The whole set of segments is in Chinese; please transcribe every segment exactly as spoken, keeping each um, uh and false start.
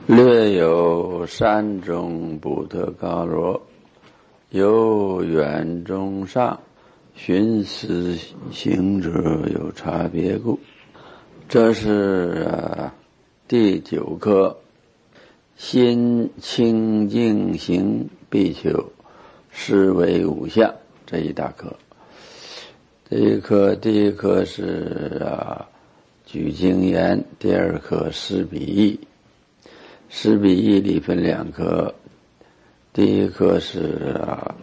略有三种不得高罗，由远中上，寻思行者有差别故。这是、啊、第九课，心清净行必求，是为五相，这一大课。这一课，第一课是啊举经言，第二课施比义。施比义里分两课，第一课是啊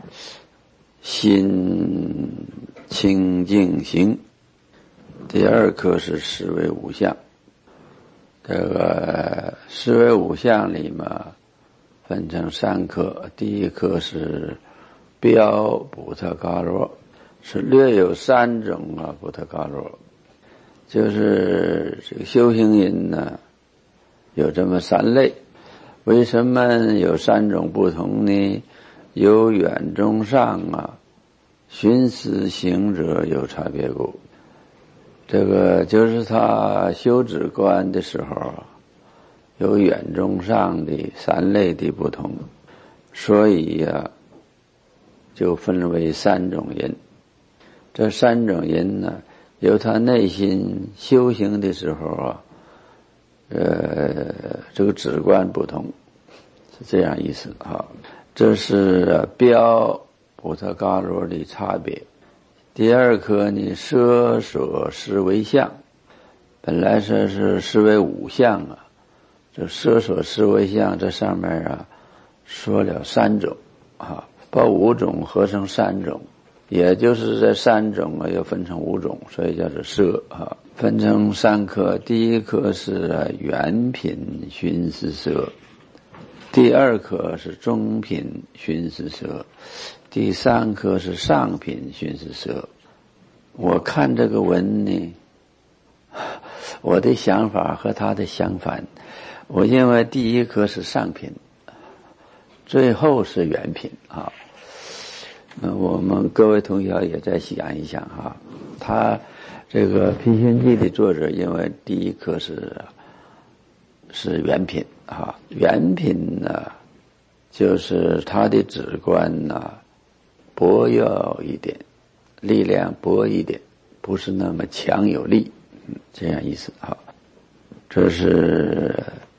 心清净行，第二课是十为五相。这个十为五相里嘛，分成三课，第一课是标补特伽罗，是略有三种啊补特伽罗，就是这个修行人呢有这么三类。为什么有三种不同呢？由远中上啊，寻思行者有差别故。这个就是他修止观的时候有远中上的三类的不同，所以呀、啊，就分为三种人。这三种人呢，由他内心修行的时候啊，呃，这个止观不同，是这样意思啊。这是标补特伽罗的差别。第二课呢，舍所思为相，本来说是思为五相啊，这舍所思为相，这上面啊说了三种啊，把五种合成三种，也就是这三种啊又分成五种，所以叫做舍啊。分成三课，第一课是原品寻思舍，第二课是中品寻思舍，第三课是上品寻思舍。我看这个文呢，我的想法和他的相反。我认为第一课是上品，最后是原品啊。我们各位同学也再想一想哈，他这个《披心记》的作者认为第一课是是原品啊，原品呢就是他的止观呢薄弱一点，力量薄一点，不是那么强有力，嗯，这样意思啊。这是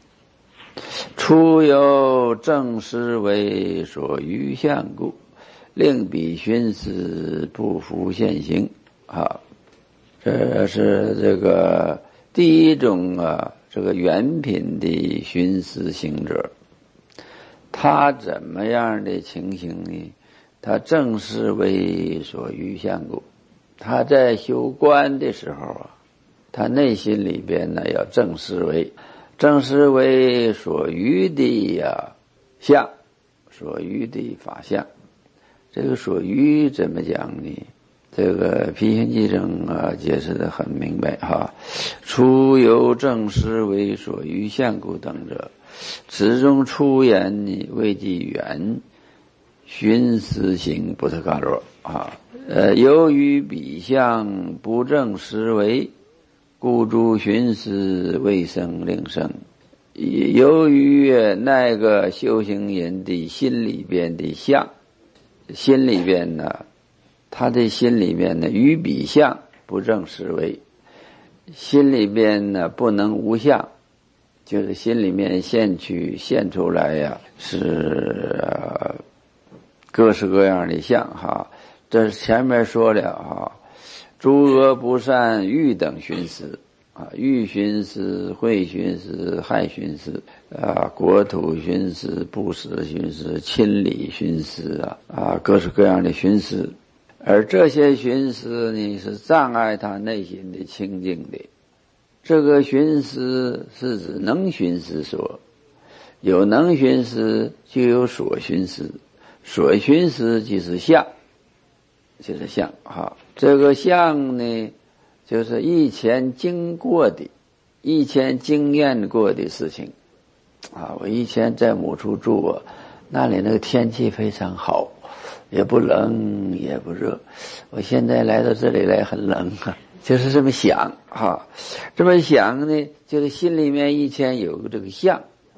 初有正思为所欲相故，令彼寻思不复现行啊。这是这个第一种啊，这个原品的寻思行者，他怎么样的情形呢？他正是为所欲相故。他在修观的时候啊，他内心里边呢要正思维，正思维所欲的呀相，所欲的法相。这个所欲怎么讲呢？这个披心记中啊解释得很明白哈。初由正思为所欲相故等者，此中出言呢谓即远寻思行补特伽罗啊。呃，由于彼相不正思维，故诸寻思未生令生。由于那个修行人的心里边的相，心里边呢，他的心里面呢与彼相不正思维，心里边呢不能无相，就是心里面现去现出来呀、啊、是、呃、各式各样的相哈。这前面说了啊，诸恶不善欲等寻思啊，欲寻思、会寻思、害寻思啊，国土寻思、布施寻思、亲理寻思啊啊，各式各样的寻思。而这些寻思呢，是障碍他内心的清净的。这个寻思是指能寻思所，有能寻思就有所寻思，所寻思就是相，就是相哈。这个相呢，就是以前经过的、以前经验过的事情啊。我以前在某处住啊，那里那个天气非常好，也不冷也不热，我现在来到这里来很冷啊，就是这么想哈。这么想呢，就是心里面以前有个这个相，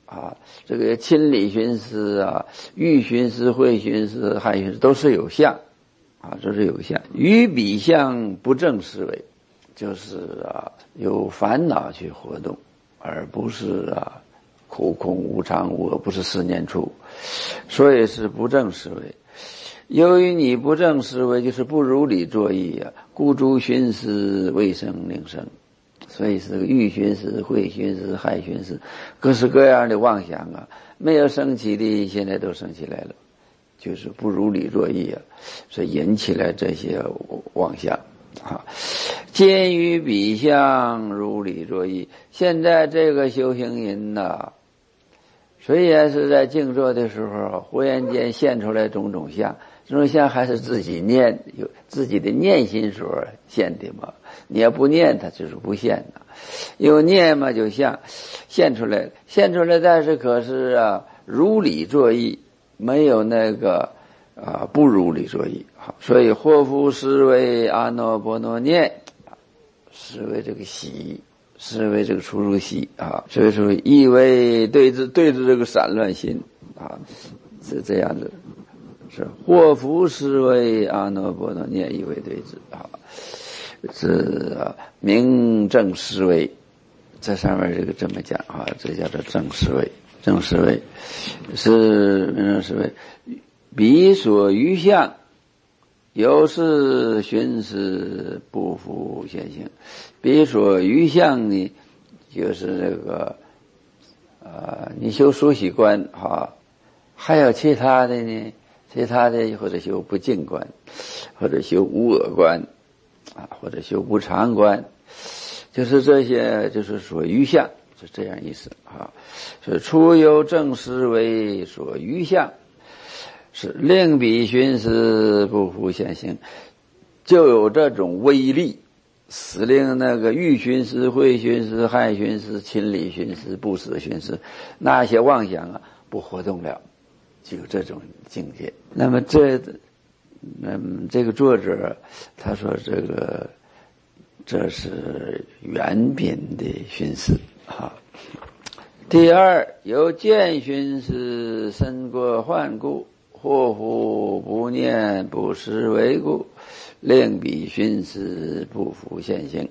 啊，这个亲理寻思啊，欲寻思、会寻思、害寻思都是有相啊，都是有相。于彼相不正思维，就是啊有烦恼去活动，而不是啊苦空无常无我，不是四念处，所以是不正思维。由于你不正思维，就是不如理作意啊，故诸寻思未生令生，所以是欲寻思、会寻思、害寻思，各式各样的妄想啊，没有升起的现在都升起来了，就是不如理作意啊，所以引起来这些妄想啊。见于彼相如理作意，现在这个修行人呐、啊，虽然是在静坐的时候，忽然间现出来种种相，这种相还是自己念，有自己的念心所现的嘛。你要不念，它就是不现的。有念嘛，就像现出来了，现出来，但是可是啊，如理作意，没有那个啊不如理作意。好，所以祸福思维阿耨波罗念，思维这个喜。思维这个出入息啊，所以说意为对治对治这个散乱心啊，是这样子，是祸福思维阿耨波罗念意为对治啊，是啊明正思维，这上面这个这么讲啊，这叫做正思维，正思维是明正思维，彼所余相。由是寻思不复现行，彼所余相呢，就是这个，呃，你修熟悉观哈，还有其他的呢，其他的或者修不净观，或者修无我观，啊，或者修无常观，就是这些，就是所余相，是这样意思啊。是初有正思维所余相。是令彼寻思不复现行，就有这种威力，使令那个欲寻思、会寻思、害寻思、亲理寻思、不死寻思，那些妄想啊不活动了，就有这种境界。那么这，嗯，这个作者他说这个这是原品的寻思啊。第二，有见寻思深过患故。祸福不念不思维故，令彼寻思不复现行。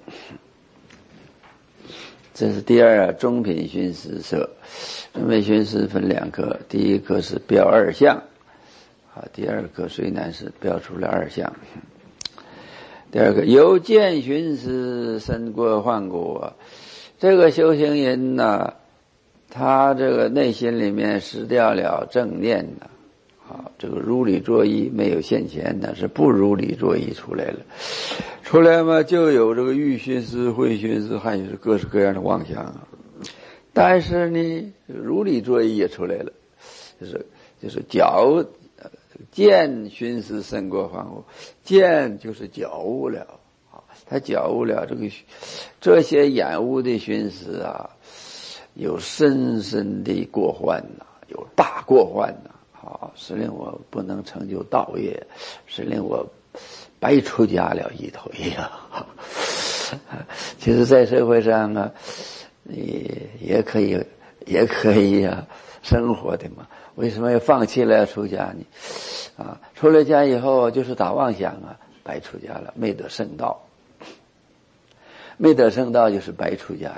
这是第二啊，中品寻思色。中品寻思分两科，第一科是标二相，啊，第二科虽然是标出了二相。第二个由见寻思深过患故啊，这个修行人呢，他这个内心里面失掉了正念呢。啊，这个如理作意没有现前的，是不如理作意出来了，出来嘛就有这个欲寻思、会寻思，还有各式各样的妄想啊。但是呢，如理作意也出来了，就是就是觉见寻思深过患故，见就是觉悟了啊，他觉悟了这个这些染污的寻思啊，有深深的过患呐、啊，有大过患呐、啊。啊，是令我不能成就道业，是令我白出家了一头一样。其实，在社会上啊，你也可以，也可以啊，生活的嘛。为什么要放弃了出家呢？啊，出了家以后就是打妄想啊，白出家了，没得圣道，没得圣道就是白出家了。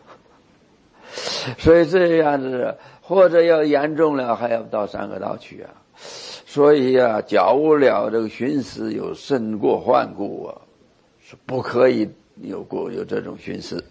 所以这样子。或者要严重了，还要到三恶道去啊！所以啊，觉悟了这个寻思有深过患故啊，是不可以有过有这种寻思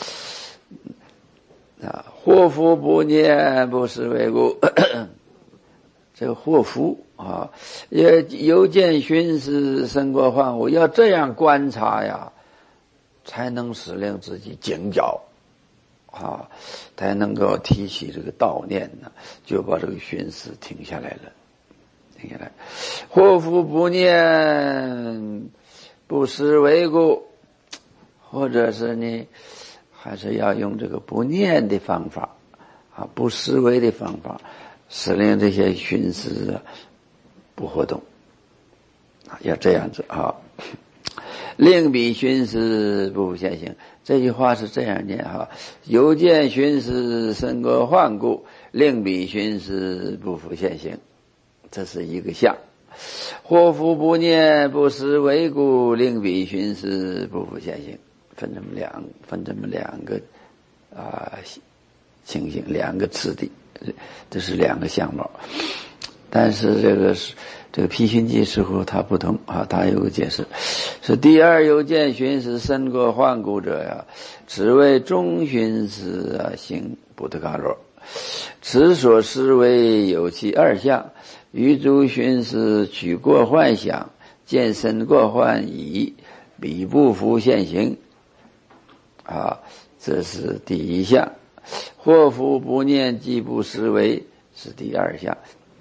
啊。祸福不念不思维故，这个祸福啊，也有见寻思深过患故，要这样观察呀，才能使令自己警觉。啊，才能够提起这个道念呢，就把这个寻思停下来了，停下来。祸福不念不思维故，或者是呢，还是要用这个不念的方法啊，不思维的方法，使令这些寻思啊不活动啊，要这样子啊。 令彼寻思不复现行。这句话是这样念哈：有见寻思深过幻故，令彼寻思不复现行。这是一个相。或复不念不思为故，令彼寻思不复现行。分这么两分这么两个啊情形，两个次第，这是两个相貌。但是这个是这个批寻记似乎它不同啊，它有个解释，是第二有见寻思深过幻故者呀，此为中寻思啊行不得嘎罗。此所思为有其二相，于诸寻思取过幻想，见深过幻已，彼不复现行啊，这是第一项。或复不念即不思维是第二项，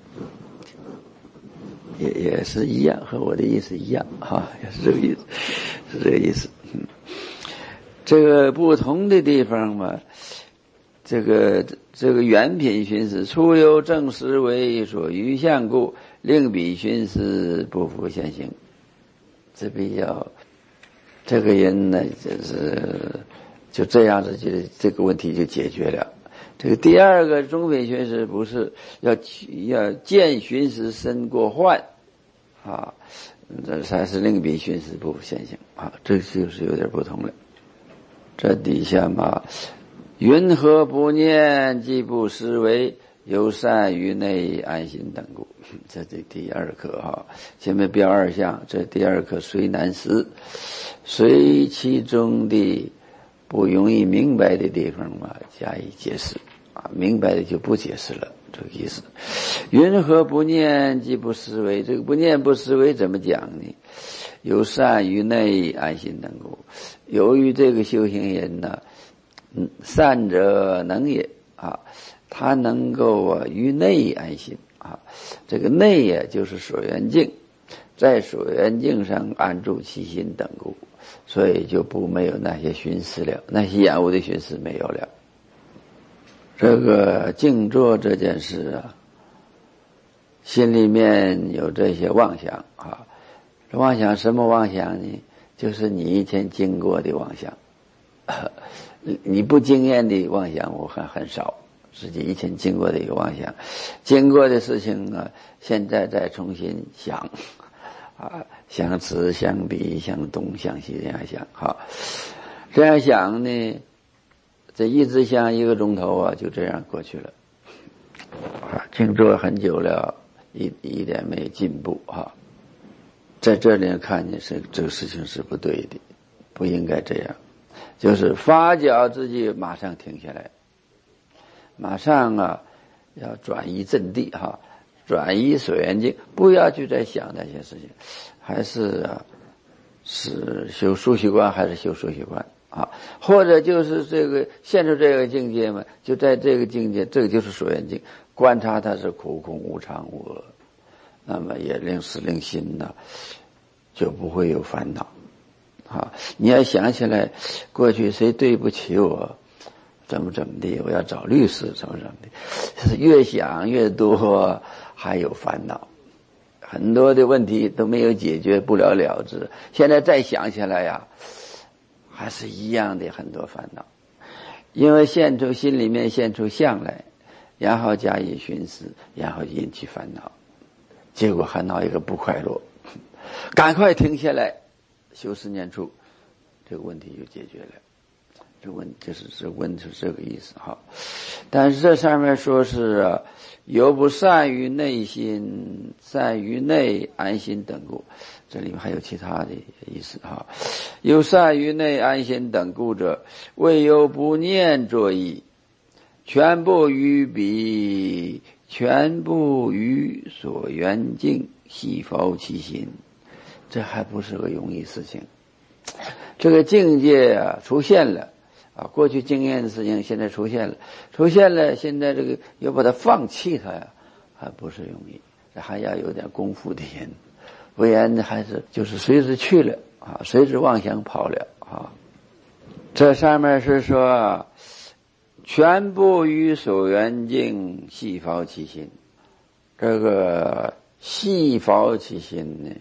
也也是一样，和我的意思一样哈，也是这个意思，是这个意思。嗯，这个不同的地方嘛，这个这个原品寻思，初有正思为所余相故，令彼寻思不复现行。这比较，这个人呢，就是就这样子，就这个问题就解决了。这个第二个中品寻思不是要要见寻思深过幻啊，这才是令彼寻思不复现行啊，这就是有点不同了。这底下嘛，云何不念即不思维，由善于内安心等故。这是第二课哈，前面标二项，这第二课虽难思，随其中的不容易明白的地方嘛，加以解释啊，明白的就不解释了，这个意思。云何不念即不思维？这个不念不思维怎么讲呢？由善于内安心等故。由于这个修行人呢，嗯，善者能也啊，他能够啊于内安心啊，这个内呀就是所缘境，在所缘境上安住其心等故，所以就不没有那些寻思了，那些厌恶的寻思没有了。这个静坐这件事啊，心里面有这些妄想啊，妄想什么妄想呢？就是你以前经过的妄想，你不经验的妄想我看很少，自己以前经过的一个妄想，经过的事情啊，现在再重新想啊，想此想彼想东想西这样想哈，这样想呢，这一直想一个钟头啊，就这样过去了啊，静坐很久了，一一点没进步哈。在这里看见是这个事情是不对的，不应该这样，就是发觉自己马上停下来，马上啊要转移阵地哈，转移所缘境，不要去再想那些事情，还是啊是修数习观还是修数习观啊，或者就是这个现出这个境界嘛，就在这个境界，这个就是所缘境，观察它是苦空无常无我，那么也令使令心呢就不会有烦恼啊！你要想起来过去谁对不起我，怎么怎么的，我要找律师怎么怎么的，越想越多还有烦恼，很多的问题都没有解决，不了了之。现在再想起来呀，还是一样的很多烦恼，因为现出心里面现出相来，然后加以寻思，然后引起烦恼，结果还闹一个不快乐，赶快停下来修四念处，这个问题就解决了。这问就是这问是这个意思哈。但是这上面说是啊，有不善于内心，善于内安心等故，这里面还有其他的意思哈。有善于内安心等故者，未有不念作意，全部于彼，全部于所缘境，悉否其心。这还不是个容易事情。这个境界啊出现了啊，过去经验的事情现在出现了，出现了，现在这个要把它放弃它呀，还不是容易，这还要有点功夫的人，不然还是就是随之去了啊，随之妄想跑了啊。这上面是说，全部于所缘境，悉否其心。这个悉否其心呢，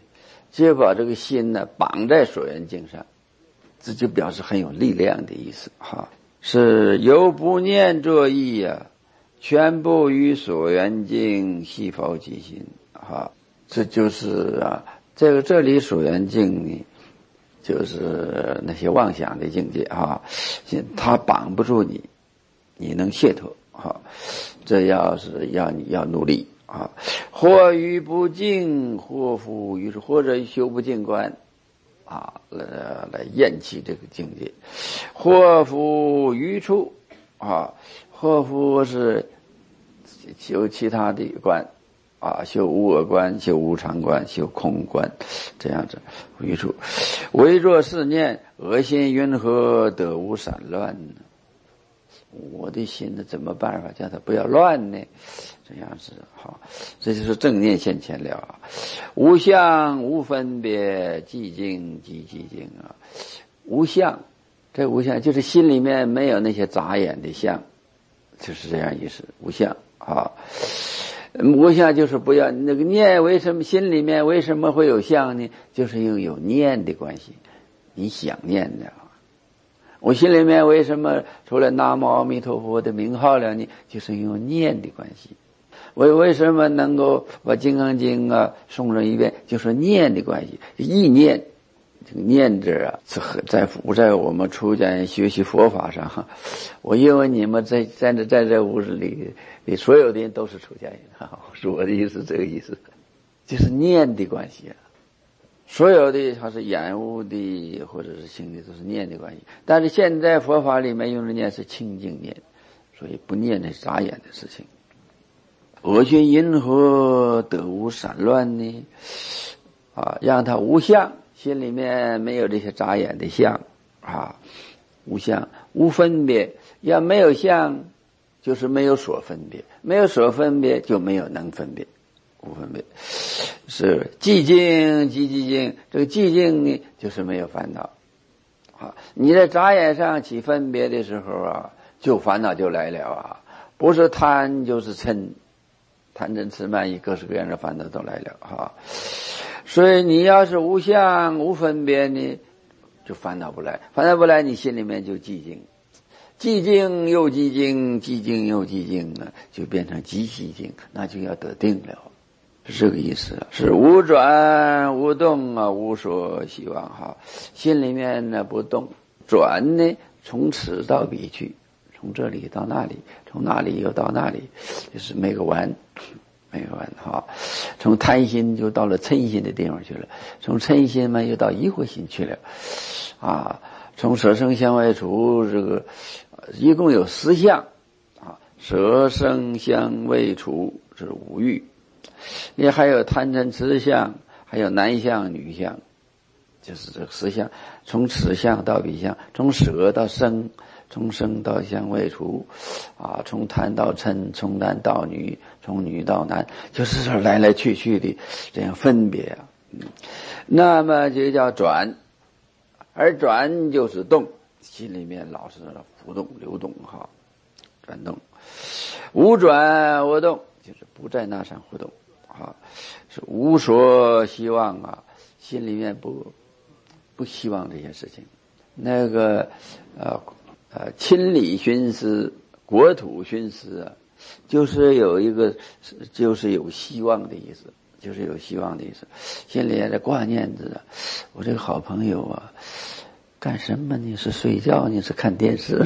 就把这个心呢绑在所缘境上，这就表示很有力量的意思哈。是由不念作意啊，全部于所缘境悉否即心哈。这就是啊，这个这里所缘境呢，就是那些妄想的境界哈，它绑不住你，你能解脱哈。这要是要你要努力啊，或于不净，或复于或者修不净观啊，来来厌弃这个境界，或复于处啊，或复是修其他的观啊，修无我观，修无常观，修空观，这样子于处，唯作是念，恶心云何得无散乱呢？我的心呢，怎么办法叫它不要乱呢？这样子好，这就是正念现前了啊！无相无分别，寂静即寂静啊！无相，这无相就是心里面没有那些杂眼的相，就是这样意思。无相啊，无相就是不要那个念，为什么心里面为什么会有相呢？就是因为有念的关系，你想念的。我心里面为什么除了南无阿弥陀佛的名号了呢？就是因为念的关系。为为什么能够把《金刚经》啊诵上一遍？就是念的关系。意念，这个念字啊，在在在我们出家人学习佛法上，我因为你们在在这在这屋子里，里所有的人都是出家人哈，是我的意思，这个意思，就是念的关系啊。所有的它是眼悟的或者是心的都是念的关系，但是现在佛法里面用的念是清净念，所以不念那杂眼的事情。恶心因何得无散乱呢？啊，让它无相，心里面没有这些杂眼的相啊，无相无分别，要没有相就是没有所分别，没有所分别就没有能分别。无分别是寂静即寂静，这个寂静呢就是没有烦恼啊。你在眨眼上起分别的时候啊，就烦恼就来了啊，不是贪就是嗔，贪嗔痴慢疑各式各样的烦恼都来了啊。所以你要是无相无分别呢，就烦恼不来，烦恼不来，你心里面就寂静，寂静又寂静，寂静又寂静呢，就变成极寂静，那就要得定了。是这个意思，是无转无动啊，无所希望哈。心里面呢不动，转呢从此到彼去，从这里到那里，从那里又到那里，就是没个完，没个完哈。从贪心就到了嗔心的地方去了，从嗔心嘛又到疑惑心去了，啊，从舍生相未除这个一共有十相啊，舍生相未除是五欲。你还有贪嗔痴相，还有男相女相，就是这个十相，从此相到彼相，从舍到生，从生到相未除，啊，从贪到嗔，从男到女，从女到男，就是说来来去去的这样分别啊。嗯，那么就叫转，而转就是动，心里面老是浮动流动哈，转动，无转无动，就是不在那上互动。啊，是无所希望啊，心里面不不希望这些事情。那个呃呃，亲理徇私，国土徇私啊，就是有一个，就是有希望的意思，就是有希望的意思。心里也在挂念着，我这个好朋友啊，干什么呢？是睡觉呢？是看电视呢？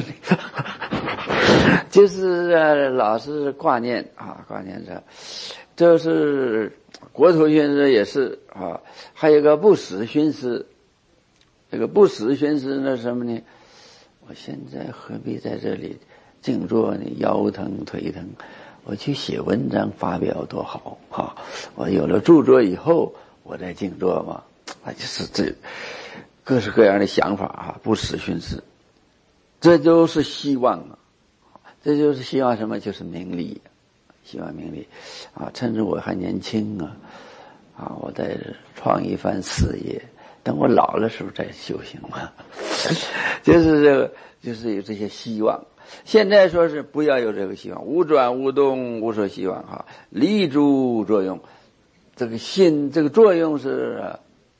就是啊，老是挂念啊，挂念着。这是国土徇私也是啊，还有个不死徇私。这个不死徇私呢什么呢？我现在何必在这里静坐呢？腰疼腿疼，我去写文章发表多好啊！我有了著作以后，我再静坐嘛，啊，就是这各式各样的想法啊，不死徇私，这就是希望啊，这就是希望什么？就是名利。希望名利啊，趁着我还年轻啊，啊，我再创一番事业，等我老了时候再修行嘛。就是这个，就是有这些希望。现在说是不要有这个希望，无转无动，无所希望哈，离诸作用。这个心，这个作用是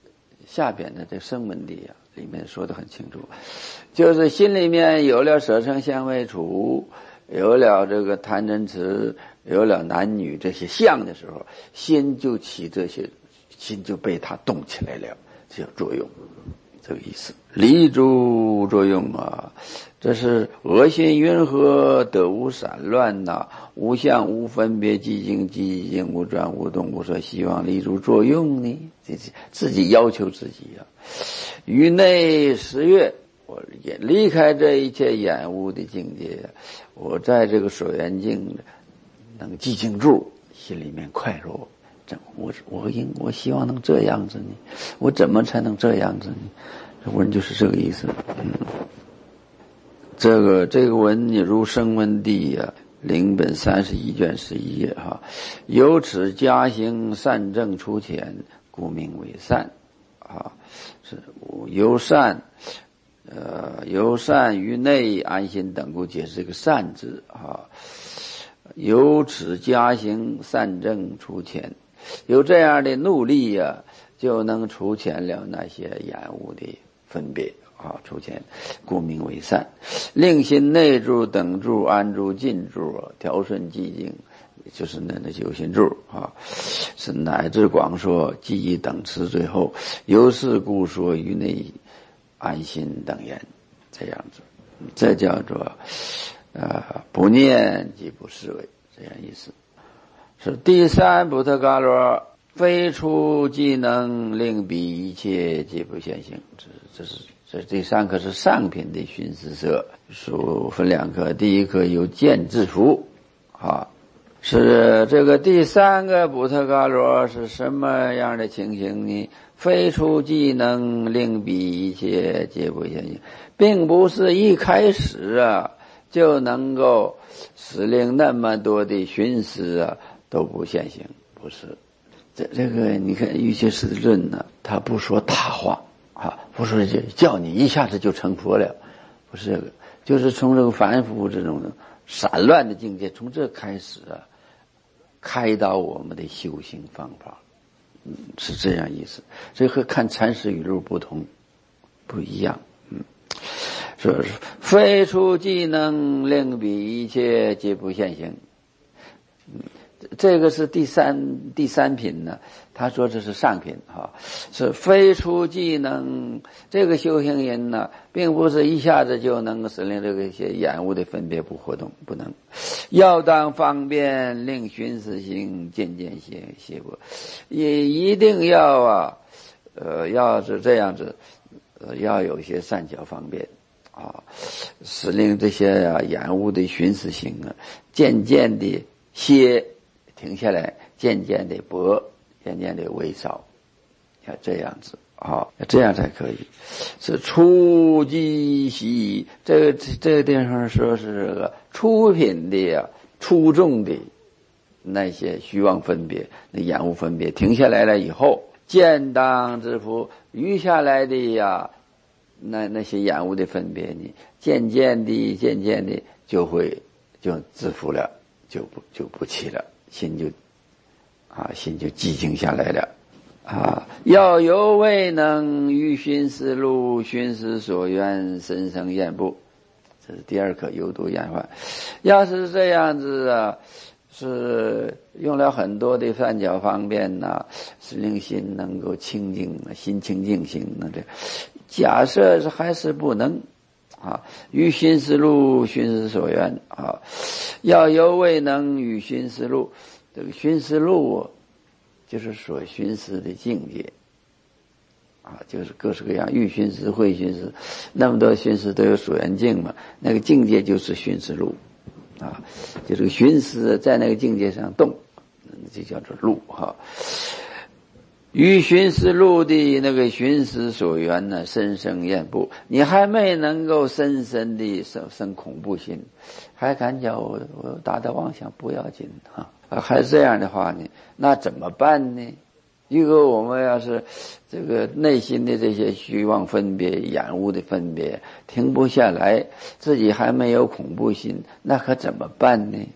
下边的这声闻地啊，里面说得很清楚，就是心里面有了舍乘香味触，有了这个贪嗔痴，有了男女这些相的时候，心就起这些，心就被它动起来了，这叫作用，这个意思。离诸作用啊，这是恶心云何，得无散乱呐、啊，无相无分别，寂静寂静，无转无动，无所希望，离诸作用呢？这自己要求自己啊。于内十月，我也离开这一切眼污的境界，我在这个所缘境能寂静住，心里面快乐。这我我应我希望能这样子呢，我怎么才能这样子呢？这文就是这个意思。嗯，这个这个文你如声闻地呀、啊，领本三十一卷十一页哈。由此加行善正出浅，故名为善啊。是由善，呃，由善于内安心等故解释这个善字啊。由此加行善正出浅，有这样的努力呀、啊，就能除浅了那些厌恶的分别啊，除浅，故名为善。令心内住、等住、安住、静住，调顺寂静，就是那那九心住啊，是乃至广说记忆等词，最后由是故说于内安心等言，这样子，这叫做呃不念即不思维，这样意思。是第三补特伽罗，非出即能令彼一切皆不现行。这这是这第三课是上品的寻思色，属分两课，第一课由见至福啊。是这个第三个补特伽罗是什么样的情形呢？非出即能令彼一切皆不现行，并不是一开始啊就能够使令那么多的寻思啊都不现行，不是。这这个你看瑜伽师的论呢，他不说大话啊，不是叫你一下子就成佛了，不是这个，就是从这个凡夫这种散乱的境界，从这开始啊，开导我们的修行方法，嗯，是这样意思。这和看禅师语录不同，不一样，嗯。说是非出即能令彼一切皆不现行，嗯，这个是第三第三品呢。他说这是上品哈，是非出即能。这个修行人呢，并不是一下子就能够使令这个一些厌恶的分别不活动，不能。要当方便令寻思行渐渐歇歇过，也一定要啊，呃，要是这样子，呃，要有些善巧方便。啊，使令这些啊厌恶的寻思行啊，渐渐的歇停下来，渐渐的薄，渐渐的微少，要这样子啊，这样才可以。是初即习，这个这个地方说是这个出品的呀、啊，出众的那些虚妄分别、那厌恶分别停下来了以后，渐当知福，余下来的呀。那那些厌恶的分别呢，渐渐的渐渐的就会就自负了，就不就不起了，心就啊心就寂静下来了啊。要犹未能于寻思路，寻思所愿，深生厌怖，这是第二课有毒厌患。要是这样子啊，是用了很多的善巧方便呐、啊，使令心能够清净，心清净心那这。假设是还是不能啊，于寻思路，寻思所愿啊，要犹未能于寻思路，这个寻思路就是所寻思的境界啊，就是各式各样欲寻思、会寻思，那么多寻思都有所缘境嘛，那个境界就是寻思路啊，就这个寻思在那个境界上动，就叫做路哈。于寻思路的那个寻思所缘呢，深生厌怖，你还没能够深深的生生恐怖心，还敢叫我我打打妄想不要紧哈、啊，还是这样的话呢，那怎么办呢？如果我们要是这个内心的这些虚妄分别、厌恶的分别停不下来，自己还没有恐怖心，那可怎么办呢？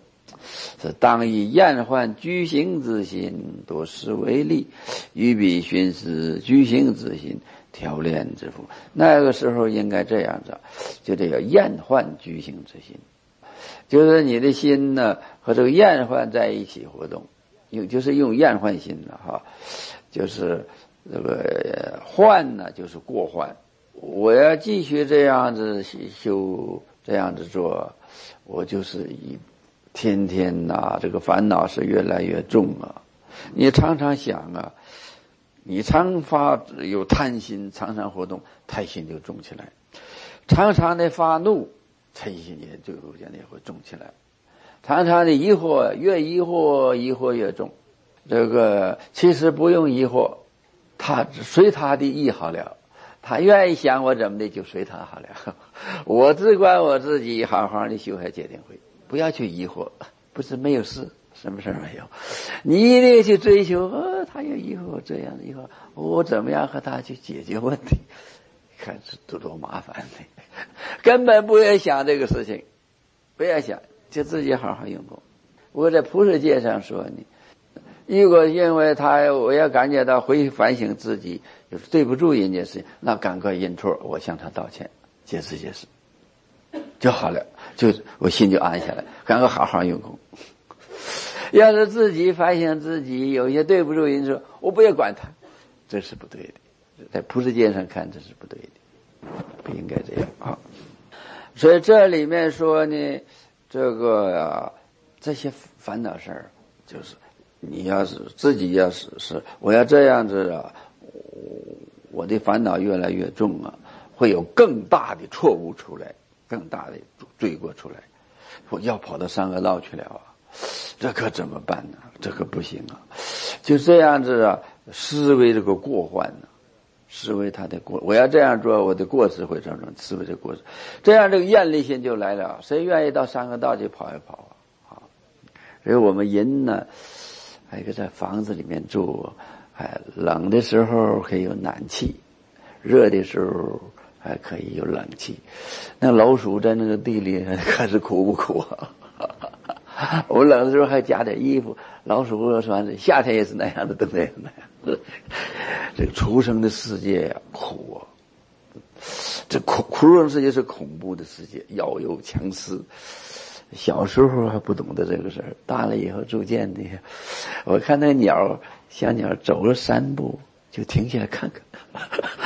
是当以厌患居行之心，多思为利，于彼寻思居行之心，调练之福。那个时候应该这样子，就这个厌患居行之心，就是你的心呢和这个厌患在一起活动，用就是用厌患心了哈，就是这个患呢就是过患，我要继续这样子修，这样子做，我就是一天天呐、啊，这个烦恼是越来越重啊。你常常想啊，你常发有贪心，常常活动，贪心就重起来；常常的发怒，嗔心也就逐渐的也会重起来；常常的疑惑，越疑惑疑惑越重。这个其实不用疑惑，他随他的意好了。他愿意想我怎么的就随他好了，我只管我自己好好的修还戒定慧，不要去疑惑，不是没有事，什么事没有，你一定去追求，呃、哦，他有疑惑这样以后，我怎么样和他去解决问题？看是多多麻烦的，根本不要想这个事情，不要想，就自己好好用功。我在菩萨戒上说你。如果因为他我要感觉到回反省自己就是对不住人家事情，那赶快认错，我向他道歉，解释解释就好了，就我心就安下来，赶快好好用功。要是自己反省自己有些对不住人说，我不要管他，这是不对的，在菩萨戒上看这是不对的，不应该这样啊。所以这里面说呢，这个、啊、这些烦恼事儿就是你要是自己要是是我要这样子啊，我的烦恼越来越重啊，会有更大的错误出来，更大的罪过出来，我要跑到三恶道去了啊，这可怎么办呢？这可不行啊！就这样子啊，思维这个过患呢、啊，思维他的过，我要这样做，我的过失会造成思维的过失，这样这个厌离心就来了，谁愿意到三恶道去跑一跑啊？啊，所以我们人呢。还可以在房子里面住，哎，冷的时候可以有暖气，热的时候还可以有冷气。那老鼠在那个地里看是苦不苦啊？我冷的时候还加点衣服，老鼠说夏天也是那样的，都那样那样。这个畜生的世界呀、啊，苦啊！这苦畜生世界是恐怖的世界，妖有强势。小时候还不懂得这个事儿，大了以后逐渐的，我看那鸟，小鸟走了三步就停下来看看。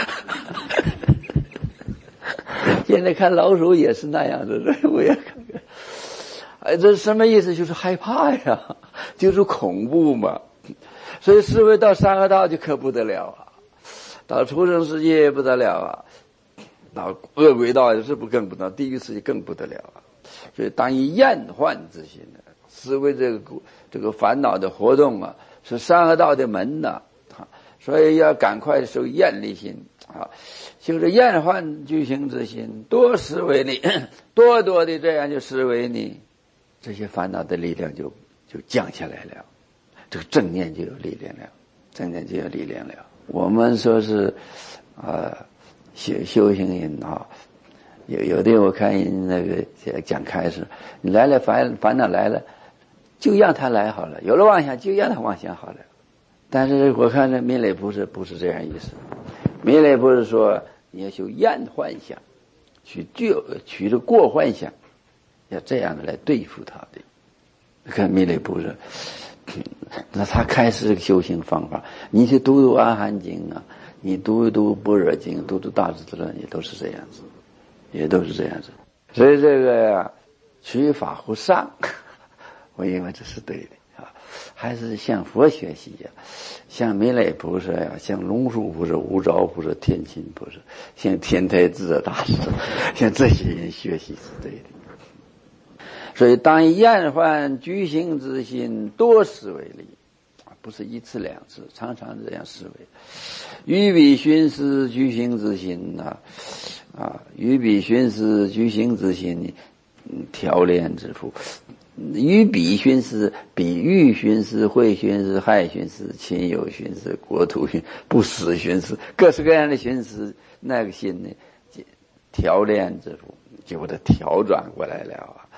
现在看老鼠也是那样的，我也看看。哎，这什么意思？就是害怕呀，就是恐怖嘛。所以思维到三恶道就可不得了啊，到畜生世界不得了啊，到恶鬼道是不更不得了，地狱世界更不得了啊。所以当以厌患之心呢，思维这个这个烦恼的活动啊，是三恶道的门呐、啊，所以要赶快修厌离心啊，就是厌患居行之心，多思维你，多多的这样就思维你，这些烦恼的力量就就降下来了，这个正念就有力量了，正念就有力量了。我们说是啊、呃，修修行人啊。有有的我看人那个讲开示，你来了烦烦恼来了，就让他来好了；有了妄想，就让他妄想好了。但是我看那弥勒不是不是这样意思，弥勒不是说你要修厌幻想，去就取着过幻想，要这样的来对付他的。看弥勒不是，那他开始这个修行方法，你去读读阿含经啊，你读一读般若经，读读大智度论，也都是这样子。也都是这样子，所以这个呀，取法乎上，我认为这是对的啊，还是向佛学习呀、啊，向弥勒菩萨呀，向龙树菩萨、无着菩萨、天亲菩萨，向天台智者大师，向这些人学习是对的。所以，当以厌患居行之心，多思为利，不是一次两次，常常这样思维。于彼寻思居行之心呐、啊，啊，于彼寻思居行之心，嗯，调练之福。于彼寻思，比喻寻思，会寻思，害寻思，亲友寻思，国土寻，不死寻思，各式各样的寻思，那个心呢，调练之福，就把它调转过来了啊。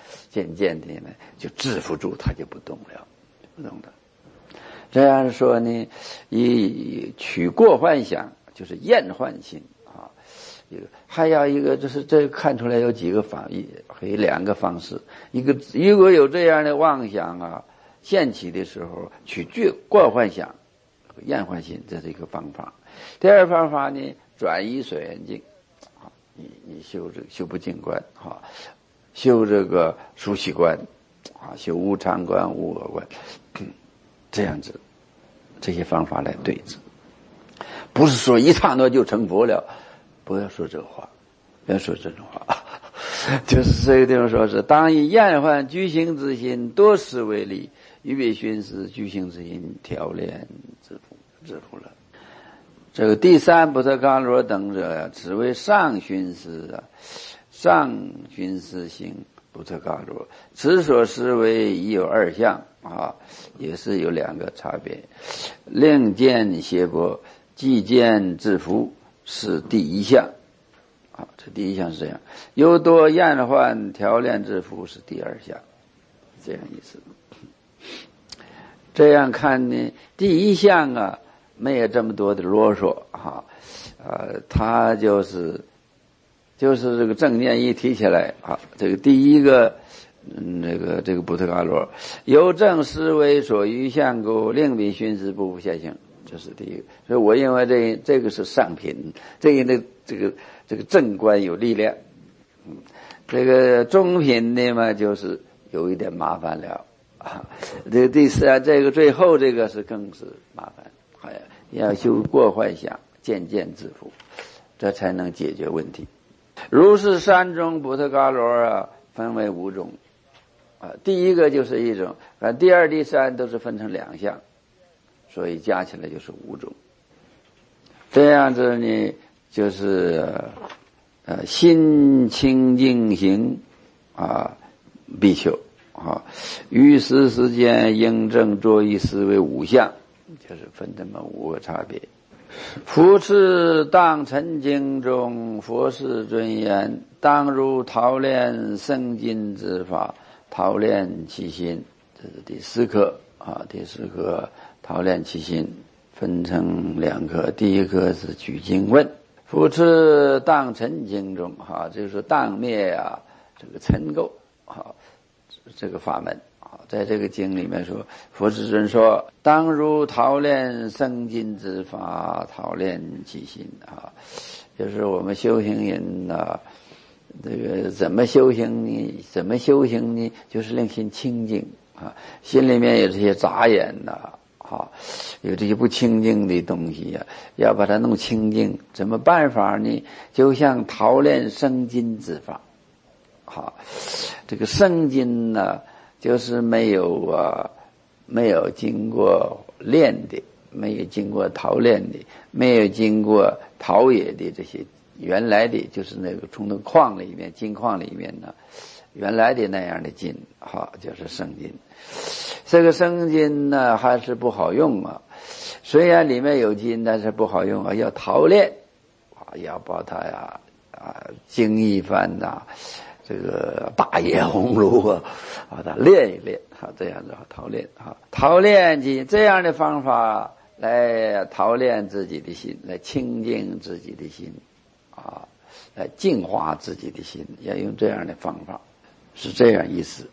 渐渐的呢就制服住他，就不动了，不动了。这样说呢，以取过幻想就是厌幻心啊，一个还要一个就是这看出来有几个方义，可以两个方式，一个如果有这样的妄想啊现起的时候，取具过幻想厌幻心，这是一个方法。第二方法呢，转移所缘境啊，你你修这个修不净观啊，修这个熟悉观啊，修无常观无我观，这样子这些方法来对治。不是说一刹那就成佛了，不要说这话，不要说这种话。就是这个地方说是，当以厌患具行之心多时为例，预备寻思具行之心调炼致富致富了。这个第三不特伽罗等者呀，只为上寻思啊，上寻思行不特伽罗，此所思维已有二相啊，也是有两个差别。令见邪薄，即见致富是第一项啊，这第一项是这样。有多厌患调炼致富是第二项，这样意思。这样看呢，第一项啊没有这么多的啰嗦哈，呃，他就是就是这个正念一提起来啊，这个第一个，嗯，这个这个不特伽罗，由正思维所余相故，令彼寻思不复现行，这是第一个。所以我认为这这个是上品，这个呢这个这个正观有力量，嗯，这个中品的嘛就是有一点麻烦了啊。这个第四啊，这个最后这个是更是麻烦。要修过幻想，渐渐致富，这才能解决问题。如是三种不特伽罗啊，分为五种啊。第一个就是一种，啊，第二、第三都是分成两项，所以加起来就是五种。这样子呢，就是呃心清净行啊，必修啊。于时时间应正作意思维五项。就是分这么五个差别。夫次当陈经中，佛世尊言：当如陶炼生金之法，陶炼其心。这是第四课啊，第四课陶炼其心，分成两课。第一课是举经问，夫次当陈经中，哈，就是当灭啊这个尘垢，好，这个法门。在这个经里面说，佛世尊说：当如陶炼生金之法，陶炼其心啊，就是我们修行人呐、啊，这个怎么修行呢？怎么修行呢？就是令心清净啊，心里面有这些杂眼呐、啊，啊，有这些不清净的东西呀、啊，要把它弄清净，怎么办法呢？就像陶炼生金之法，好，这个生金呢、啊。就是没有啊，没有经过炼的，没有经过陶炼的，没有经过陶冶的这些原来的，就是那个从那矿里面金矿里面呢，原来的那样的金，哈，就是生金。这个生金呢还是不好用啊，虽然里面有金，但是不好用啊，要陶炼啊，要把它呀啊精一番呐、啊。这个大野红炉啊，把它练一练，啊，这样子陶炼啊，陶炼及这样的方法来陶炼自己的心，来清净自己的心，啊，来净化自己的心，要用这样的方法，是这样意思。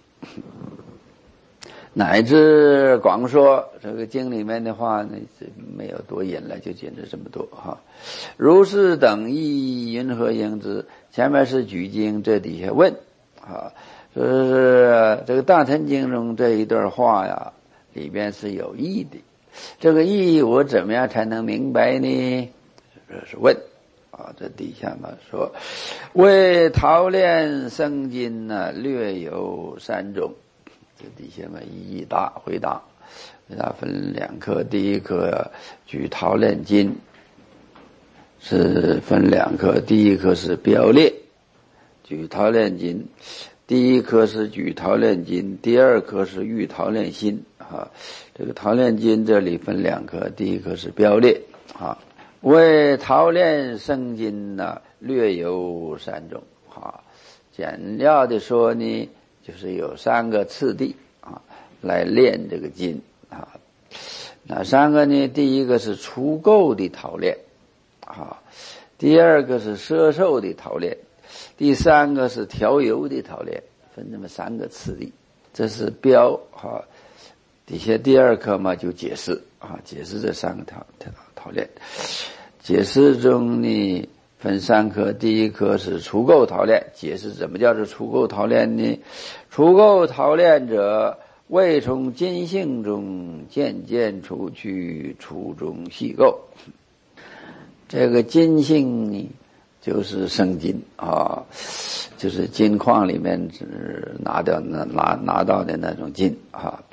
乃至广说这个经里面的话呢，没有多引来，就仅是这么多哈。如是等意云何应之？前面是举经，这底下问啊，说是这个大乘经中这一段话呀，里边是有意的。这个意我怎么样才能明白呢？这是问啊，这底下嘛说，为陶炼生金呢，略有三种。这底下嘛一一答回答，回答分两课。第一课举陶炼金，是分两课。第一课是标列，举陶炼金；第一课是举陶炼金，第二课是欲陶炼心。啊，这个陶炼金这里分两课，第一课是标列。啊，为陶炼生金呢，略有三种。啊，简要的说呢。 就是有三个次第啊，来练这个筋啊。哪三个呢？第一个是除垢的陶炼啊，第二个是摄受的陶炼，第三个是调油的陶炼，分这么三个次第。这是标啊，底下第二课嘛就解释啊，解释这三个陶陶陶炼。解释中呢分三科，第一科是除垢陶炼，解释怎么叫做除垢陶炼呢？除垢陶炼者，为从筋性中渐渐除去除中细垢。这个筋性呢，就是生筋啊，就是金矿里面只拿掉那拿拿到的那种筋啊，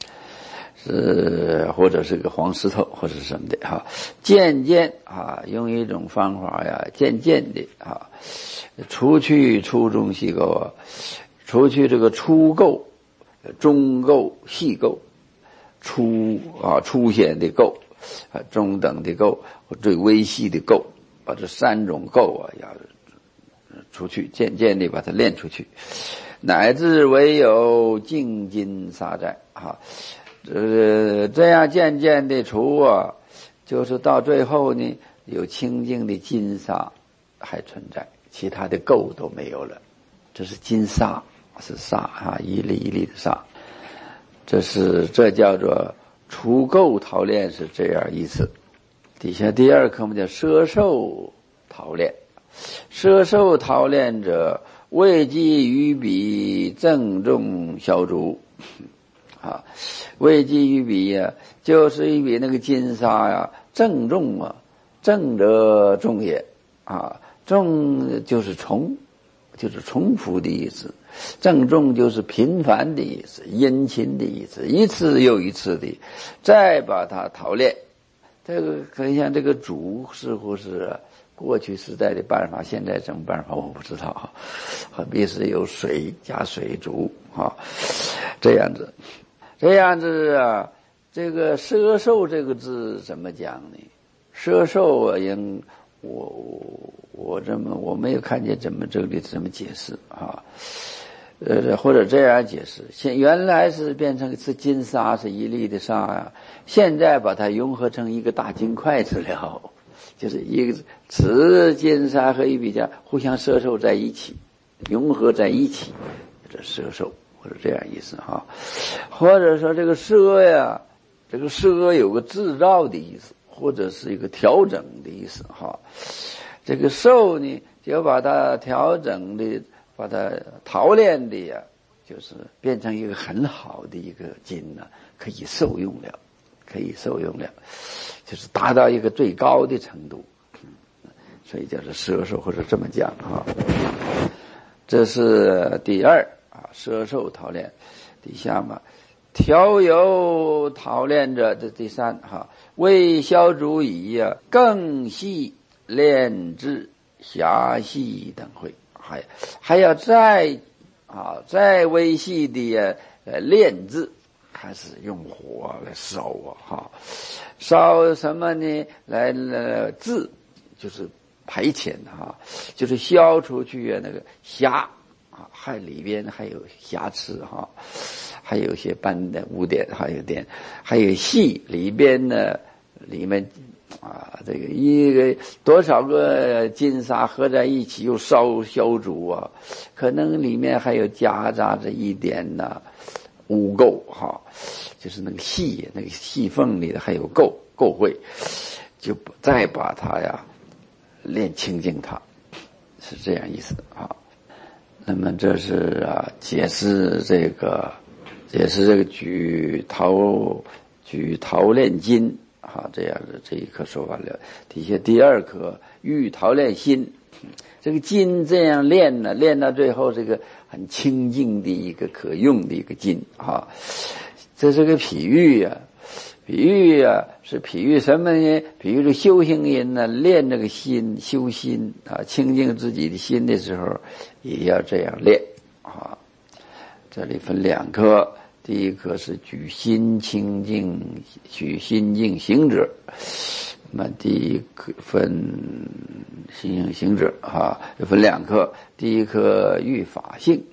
是或者是个黄石头或者是什么的哈，渐渐啊，用一种方法呀，渐渐的啊，除去粗中细垢啊，除去这个粗垢、中垢、细垢，粗啊粗显的垢啊，中等的垢，最微细的垢，把这三种垢啊要出去，渐渐的把它练出去，乃至唯有净筋撒在啊。呃，这样渐渐的除啊，就是到最后呢，有清净的金沙还存在，其他的垢都没有了。这是金沙，是沙啊，一粒一粒的沙。这是这叫做除垢陶炼，是这样意思。底下第二科目叫摄受陶炼，摄受陶炼者，未积于彼正中消除。啊，未积于彼呀，就是一笔那个金沙呀，正重啊，正者重也啊，重就是重，就是重复的意思，正重就是频繁的意思，殷勤的意思，一次又一次的，再把它陶炼。这个很像这个煮似乎是过去时代的办法，现在什么办法我不知道，何必是有水加水煮啊，这样子。这样子啊，这个摄受这个字怎么讲呢？摄受啊，应我我我这么我没有看见怎么这里怎么解释啊，呃或者这样解释，现原来是变成是金沙，是一粒的沙啊，现在把它融合成一个大金块子了，就是一个此金沙和一笔架互相摄受在一起，融合在一起，这摄受。或者这样意思哈，或者说这个摄呀，这个摄有个制造的意思，或者是一个调整的意思哈。这个受呢，就把它调整的，把它陶炼的呀，就是变成一个很好的一个筋呢，可以受用了，可以受用了，就是达到一个最高的程度，所以叫做摄受，或者这么讲哈。这是第二。啊，摄受陶炼，底下嘛，调油陶炼者的第三哈，为消除以啊更细炼制狭细等会，还还要再啊再微细的呃炼制，开始用火来烧啊哈，烧什么呢？来呃制，就是排遣哈，就是消出去啊那个狭。啊，还里边还有瑕疵哈，还有些斑的污点，还有点，还有细里边呢，里面啊，这个一个多少个金沙合在一起又烧消除啊，可能里面还有夹杂着一点呢污垢哈，就是那个细那个细缝里的还有垢垢秽，就再把它呀练清净它，是这样意思啊。那么这是啊，解释这个，解释这个举陶举陶炼筋啊，这样的这一课说完了。底下第二课欲陶炼心，这个筋这样练呢，练到最后这个很清净的一个可用的一个筋啊，这是个比喻啊。比喻啊，是比喻什么呢？比喻这修行人呢，练这个心，修心啊，清净自己的心的时候，也要这样练啊。这里分两科，第一科是举心清净，举心净行者。那么第一科分心净行者啊，又分两科，第一科喻法性，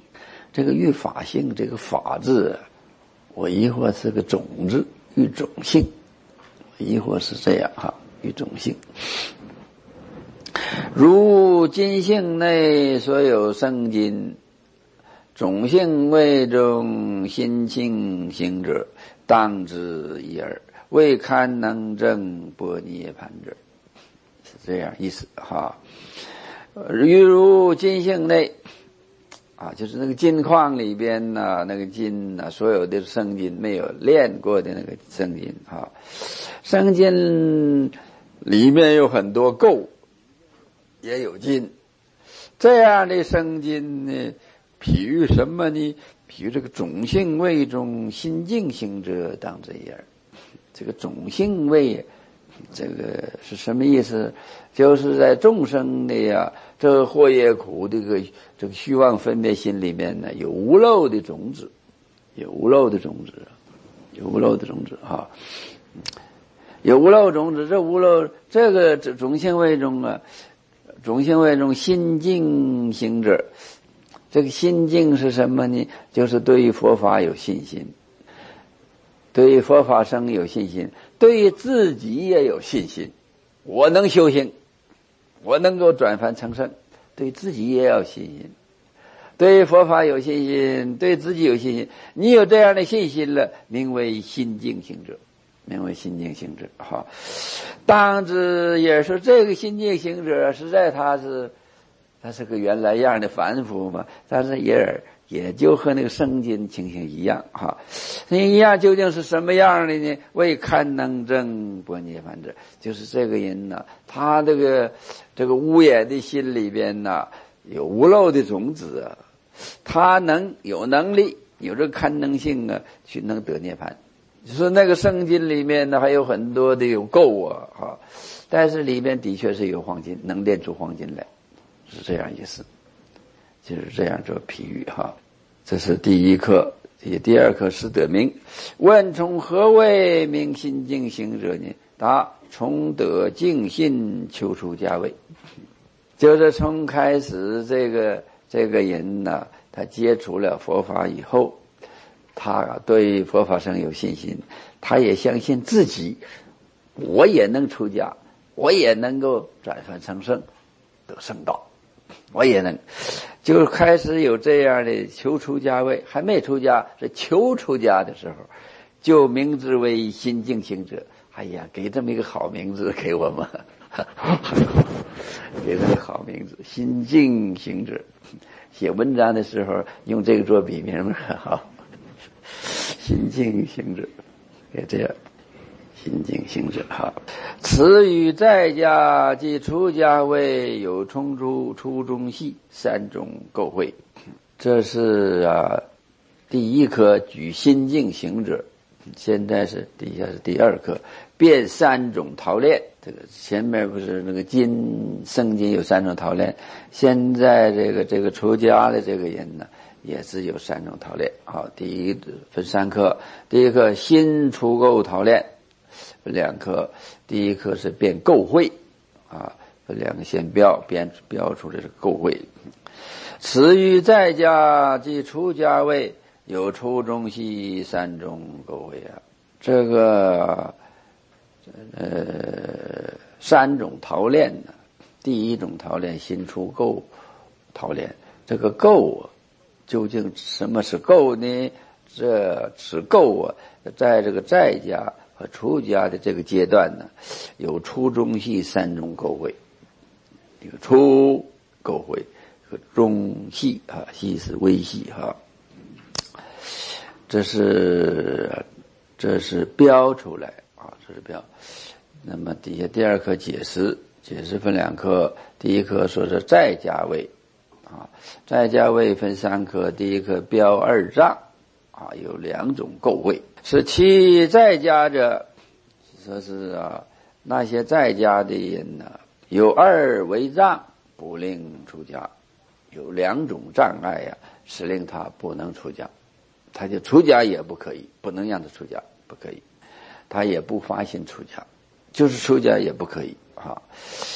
这个育法性这个法字，我疑惑是个种子，育种性，疑惑是这样哈，育种性。如今性内所有生津，种性位中心性行者，当知一耳，未堪能证般涅盘者，是这样意思哈。犹如金性内啊，就是那个金矿里边呢、啊，那个金呢、啊，所有的生金没有炼过的那个生金啊，生金里面有很多垢，也有金，这样的生金呢，譬喻什么呢？譬喻这个种性位中心净行者当知一耳。这个种性位，这个是什么意思？就是在众生的呀，这个祸业苦这个这个虚妄分别心里面呢，有无漏的种子，有无漏的种子，有无漏的种子哈，有无漏种子。这无漏这个这种性位中啊，种性位中心净行者，这个心净是什么呢？就是对于佛法有信心，对于佛法生有信心，对于自己也有信心。我能修行，我能够转凡成圣，对自己也要信心，对佛法有信心，对自己有信心。你有这样的信心了，名为心净行者，名为心净行者。好，当知也是这个心净行者，实在他是他是个原来样的凡夫嘛，但是也也就和那个生金情形一样哈。那一样究竟是什么样的呢？未堪能证般涅盘者，就是这个人呢，他这个这个无眼的心里边呢，有无漏的种子啊，他能有能力，有这个堪能性啊，去能得涅盘。就是那个生金里面呢，还有很多的有垢啊哈，但是里面的确是有黄金，能炼出黄金来，是这样意思。就是这样做譬喻哈。这是第一课。第二课是得名。问从何谓名心净行者呢？答：从得净信求出家位。就是从开始这个这个人呢，他接触了佛法以后，他对佛法上有信心，他也相信自己，我也能出家，我也能够转凡成圣，得圣道，我也能。就开始有这样的求出家位，还没出家，是求出家的时候，就名字为心净行者。哎呀，给这么一个好名字给我们，给这么一个好名字，心净行者。写文章的时候用这个做笔名好，心净行者，也这样。心净行者哈，此与在家及出家位有冲出初中系三种垢秽。这是啊第一课举心净行者，现在是底下是第二课变三种陶炼。这个前面不是那个金生金有三种陶炼，现在这个这个出家的这个人呢，也是有三种陶炼。好，第一分三课，第一课心除垢陶炼。两课，第一课是变垢秽啊，两个先标编标出来是垢秽。此于在家及出家位有初中系三种垢秽啊。这个呃三种陶炼呢，第一种陶炼心出垢陶炼。这个垢啊，究竟什么是垢呢？这是垢啊，在这个在家和出家的这个阶段呢，有初中系三种垢秽。这个初垢秽和中系啊，系是微细哈。这是这是标出来啊，这是标。那么底下第二课解释，解释分两课。第一课说是在家位啊，在家位分三课。第一课标二障啊，有两种垢秽。是其在家者，说是啊，那些在家的人呢、啊，有二为障，不令出家。有两种障碍呀、啊，是令他不能出家。他就出家也不可以，不能让他出家，不可以。他也不发心出家，就是出家也不可以啊。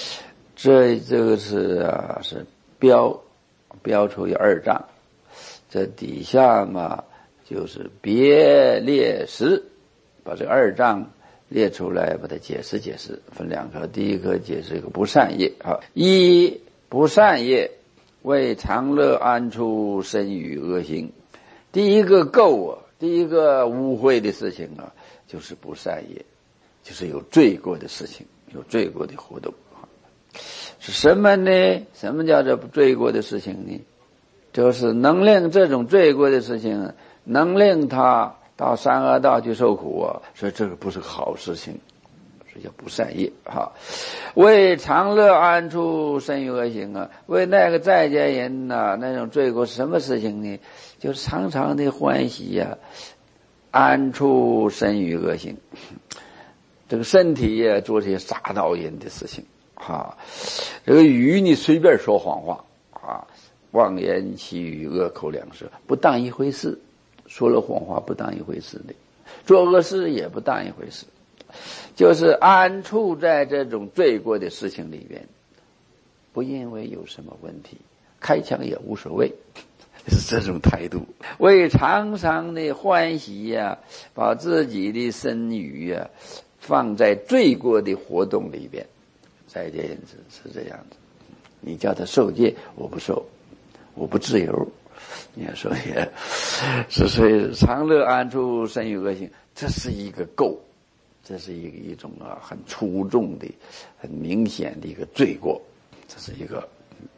这这个是啊，是标标出有二障。 这底下嘛就是别列识，把这二障列出来，把它解释解释，分两科。第一科解释一个不善业啊，一不善业为常乐安处身语恶行。第一个垢啊，第一个污秽的事情啊，就是不善业，就是有罪过的事情，有罪过的活动。是什么呢？什么叫做罪过的事情呢？就是能令这种罪过的事情，能令他到三恶道去受苦啊，所以这个不是个好事情，这叫不善业哈。为常乐安处身语恶行啊，为那个在家人呐、啊，那种罪过什么事情呢？就是常常的欢喜呀、啊，安处身语恶行，这个身体呀、啊、做这些杀盗淫的事情。啊，这个语你随便说谎话啊，妄言绮语，恶口两舌，不当一回事。说了谎话不当一回事的，做恶事也不当一回事，就是安处在这种罪过的事情里边，不因为有什么问题，开枪也无所谓，是这种态度。为常常的欢喜呀、啊，把自己的身语啊放在罪过的活动里边。在这样子是这样子，你叫他受戒，我不受，我不自由。你要说也是，所以常乐安处身语恶行，这是一个垢，这是一个一种啊很出众的、很明显的一个罪过，这是一个。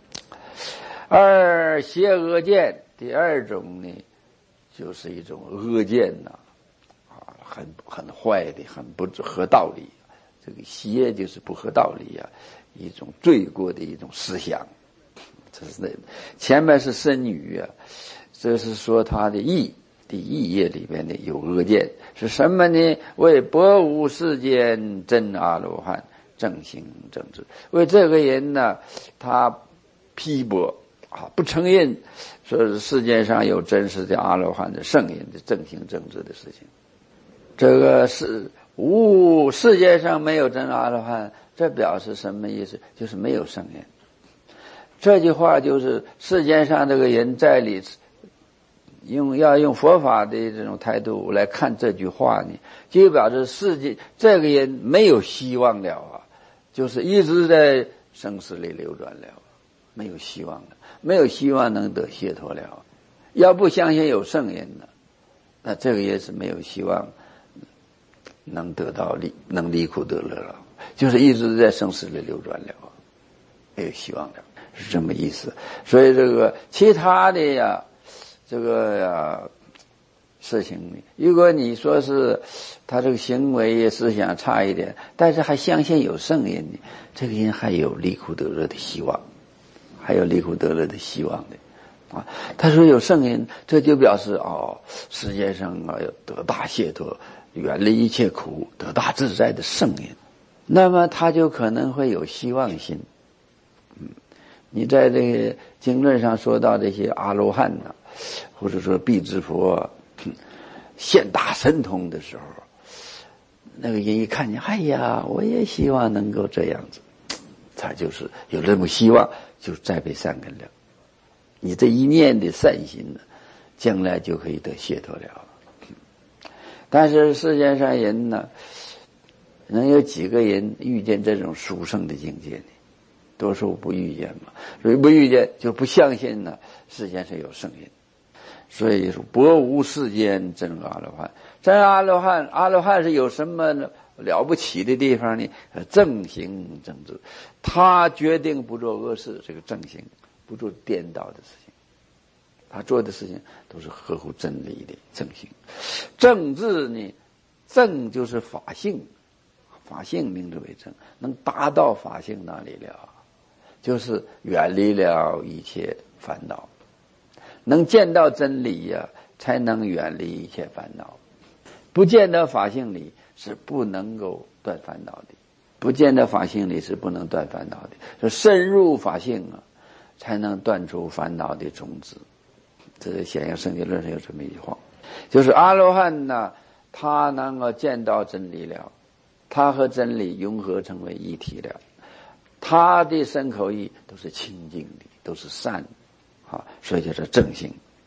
二邪恶见，第二种呢，就是一种恶见呐、啊，啊，很很坏的，很不合道理。这个邪就是不合道理啊，一种罪过的一种思想，这是那前面是身语啊，这是说他的意，第意业里边的有恶见是什么呢？为博无世间真阿罗汉正行正知，为这个人呢，他批驳啊，不承认说是世界上有真实的阿罗汉的圣人的正行正知的事情，这个是。无世界上没有真阿罗汉，这表示什么意思？就是没有圣人。这句话就是世界上这个人在里用要用佛法的这种态度来看这句话呢，就表示世界这个人没有希望了啊，就是一直在生死里流转了，没有希望了，没有希望能得解脱了。要不相信有圣人呢，那这个也是没有希望。能得到离能离苦得乐了，就是一直在生死里流转了，没有希望了，是这么意思。所以这个其他的呀，这个呀事情，如果你说是他这个行为思想差一点，但是还相信有圣人呢，这个人还有离苦得乐的希望，还有离苦得乐的希望的。啊，他说有圣人，这就表示哦，世界上啊有得大解脱。远离一切苦，得大自在的圣人，那么他就可能会有希望心。嗯，你在这个经论上说到这些阿罗汉呢、啊，或者说辟支佛现大神通的时候，那个人一看见，哎呀，我也希望能够这样子，他就是有这么希望，就再被善根了。你这一念的善心呢，将来就可以得解脱了。但是世界上人呢，能有几个人遇见这种殊胜的境界呢？多数不遇见嘛，所以不遇见就不相信呢，世间上有圣人。所以说，博无世间真阿罗汉，真阿罗汉，阿罗汉是有什么了不起的地方呢？正行正知，他决定不做恶事，这个正行，不做颠倒的事情。他做的事情都是合乎真理的正行。正智呢，正就是法性，法性名之为正，能达到法性那里了，就是远离了一切烦恼，能见到真理呀、啊，才能远离一切烦恼。不见到法性理是不能够断烦恼的，不见到法性理是不能断烦恼的，就深入法性啊，才能断除烦恼的种子。这是显阳圣经论上有这么一句话，就是阿罗汉呢，他能够见到真理了，他和真理融合成为一体了，他的身口意都是清净的，都是善的，啊，所以叫做正行。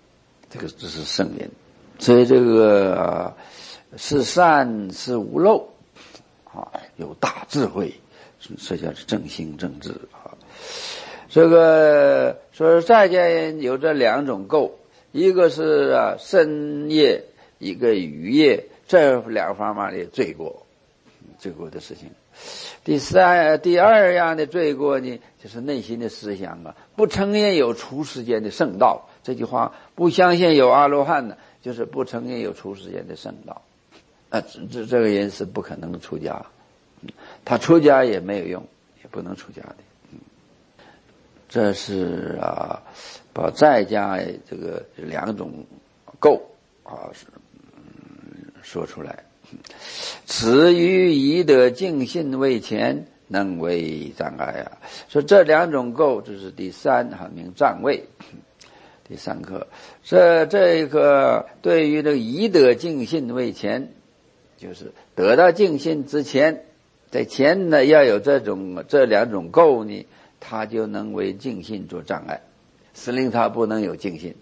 这个这是圣人。所以这个、啊、是善是无漏啊，有大智慧，这叫是正心正智啊。这个说在家人有这两种垢，一个是啊身业，一个语业，这两方面的罪过，罪过的事情。第三第二样的罪过呢，就是内心的思想啊，不承认有出世间的圣道。这句话不相信有阿罗汉呢，就是不承认有出世间的圣道啊，这这个人是不可能出家，他出家也没有用，也不能出家的。这是啊，把在家这个两种垢啊是、嗯、说出来。此于宜得净信为前，能为障碍啊。说这两种垢，这是第三哈名障位。第三课，这这个对于这个宜得净信为前，就是得到净信之前，在前呢要有这种这两种垢呢，他就能为净信做障碍，使令他不能有净信，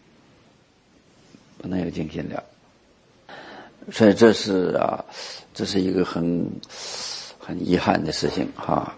不能有净信了。所以这是啊，这是一个很很遗憾的事情哈。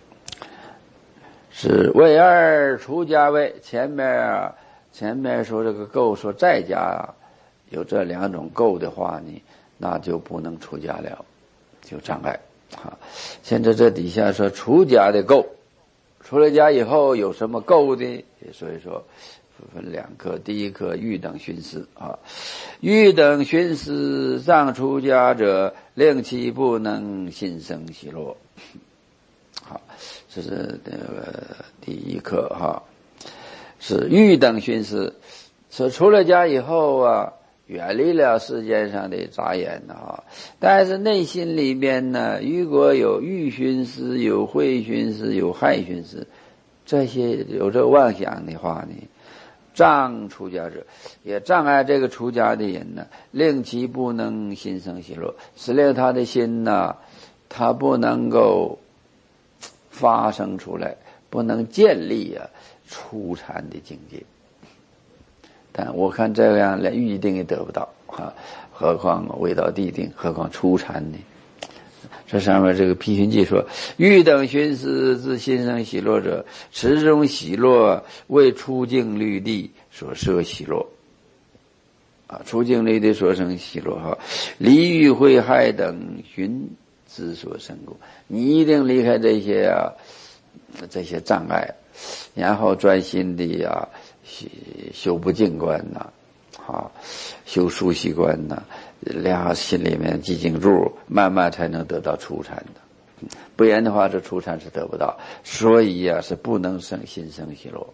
是为二出家位，前面啊前面说这个垢，说在家啊有这两种垢的话呢，那就不能出家了，就障碍啊。现在这底下说出家的垢，出了家以后有什么垢的？所以说分两科，第一科欲等寻思啊，欲等寻思上出家者，令其不能心生喜乐。好，这是这个第一课哈，是欲等寻思，是出了家以后啊，远离了世间上的杂眼啊，但是内心里边呢，如果有欲寻思、有慧寻思、有害寻思，这些有这妄想的话呢，障出家者，也障碍这个出家的人呢，令其不能心生喜乐，使令他的心呢，他不能够发生出来，不能建立啊初禅的境界。但我看这样连预定也得不到啊，何况未到地定，何况初禅呢？这上面这个批寻记说，欲等寻思自心生喜乐者，此种喜乐为出境律地所摄喜乐啊，出境律地所生喜乐哈，离欲慧害等寻之所生故。你一定离开这些啊这些障碍，然后专心的啊修不净观呐，啊修熟悉观呐，然后心里面记清楚，慢慢才能得到初禅的。不然的话，这初禅是得不到，所以啊是不能生心生喜乐。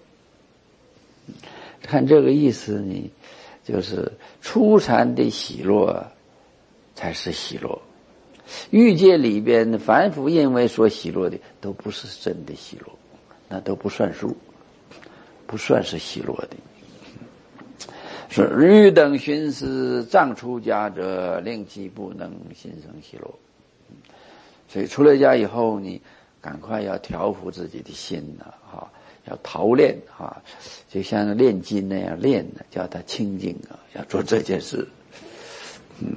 看这个意思呢，就是初禅的喜乐才是喜乐。欲界里边凡夫认为所喜乐的都不是真的喜乐，那都不算数，不算是喜乐的。是欲等寻思障出家者，令其不能心生喜乐。所以出了家以后呢，赶快要调伏自己的心呐、啊，哈，要陶练啊，就像炼金那样炼的，叫它清净啊，要做这件事。嗯。